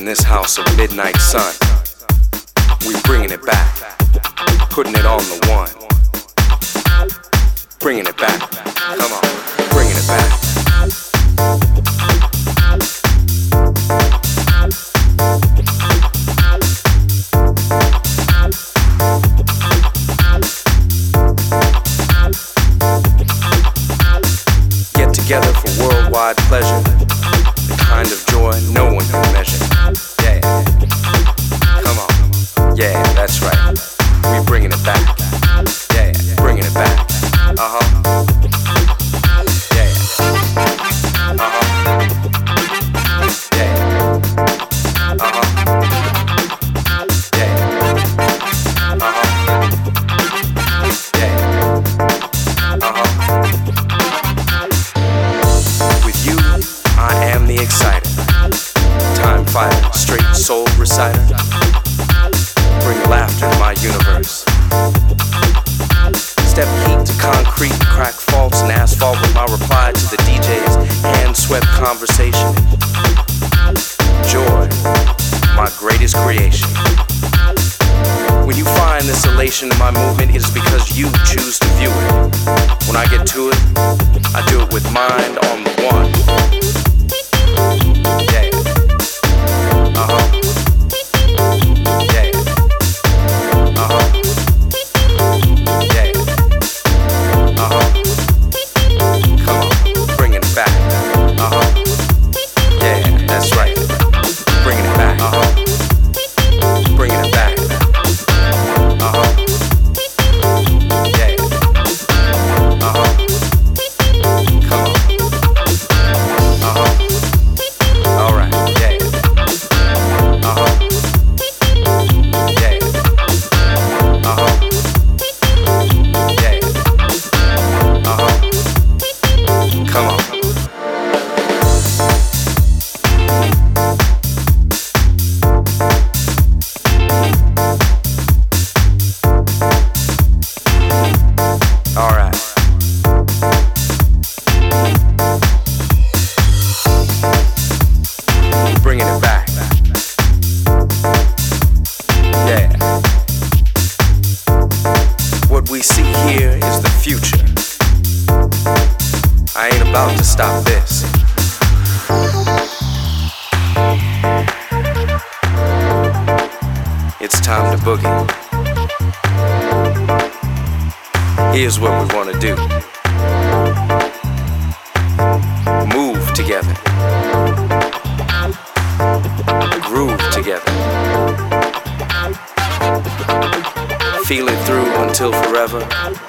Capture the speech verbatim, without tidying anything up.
this house of midnight sun. We bringing it back, putting it on the one. Bringing it back, come on, bringing it back. Get together for worldwide pleasure, the kind of joy no one can measure. Yeah, come on, yeah, that's right. We bringing it back, yeah, bringing it back. Uh-huh. Yeah. Uh-huh. Yeah. Uh-huh. Yeah. Uh-huh. Yeah. Uh-huh. With you, I am the exciter. Time fighter, straight soul reciter. Bring laughter to my universe. Step heat to concrete, crack faults and asphalt with my reply to the D J's hand-swept conversation. Joy, my greatest creation. When you find this elation in my movement, it is because you choose to view it. When I get to it, I do it with mind on the one. Yeah. Uh-huh. Yeah. Uh-huh. Yeah. Uh-huh. Come on, bringing it back. Uh-huh. Yeah, that's right. Bringing it back. Uh-huh. Bringing it back. Uh-huh. Yeah. Uh-huh. Come on. Uh-huh. All right. Yeah. Uh-huh. Yeah. Uh-huh. Yeah. Uh-huh. Come on. All right. Bringing it back. Yeah. What we see here is the future. I ain't about to stop this. It's time to boogie. Here's what we want to do. Move together. Groove together. Feel it through until forever.